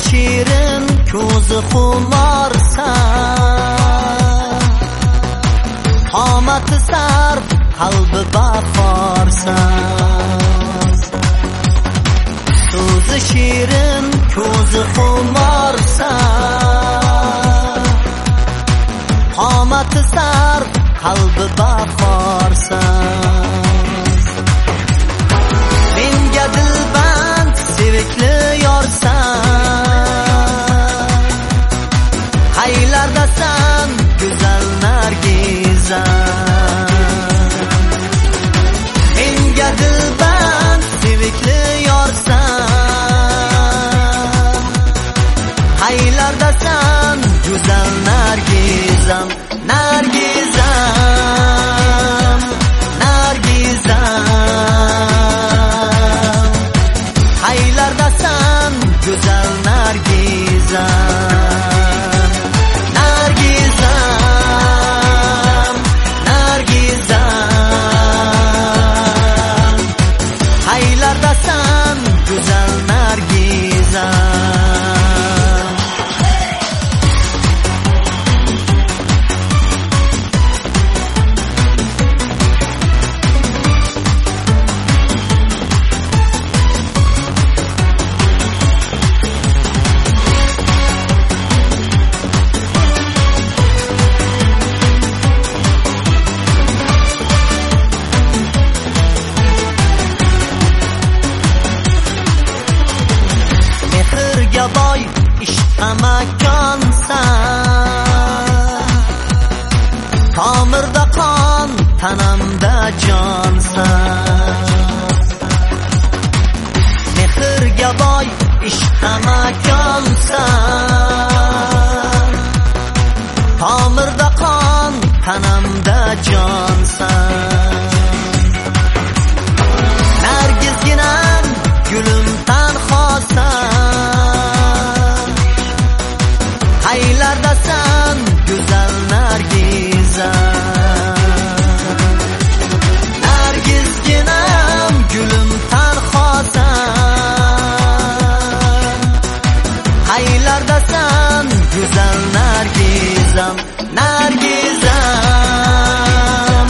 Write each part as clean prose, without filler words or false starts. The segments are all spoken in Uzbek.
shirin, ko'zi xumorsan, qomati sarv, qalbi bahorsan. So'zi shirin, ko'zi xumorsan, qomati sarv, qalbi bahorsan. Menga dilband, sevikli yorsan, qaylardasan go'zal nargizam. Menga dilband, sevikli yorsan, qaylardasan go'zal nargizam. Nargizam, nargizam, qaylardasan go'zal nargizam. Nargizam, nargizam, qaylardasan go'zal nargizam. Boy ishqa makonsan, tomirda qon, tanamda jonsan. Mehrga boy ishqa makonsan, tomirda qon, tanamda jonsan. Nargizginam, gulim tanhosan, qaylardasan go'zal nargizam. Nargizginam, gulim tanhosan, qaylardasan go'zal nargizam. Nargizam,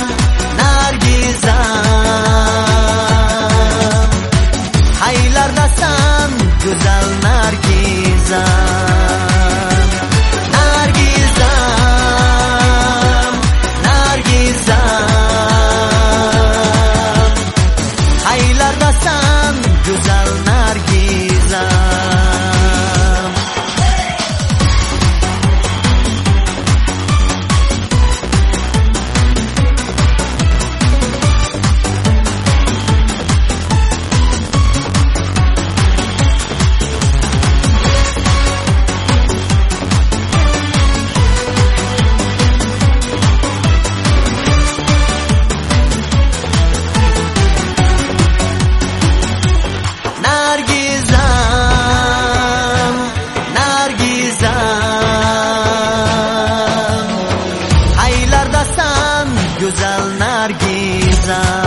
nargizam, qaylardasan go'zal nargizam. Nargizam, nargizam, qaylardasan go'zal nargizam. Nargizam, nargizam, qaylardasan go'zal nargizam.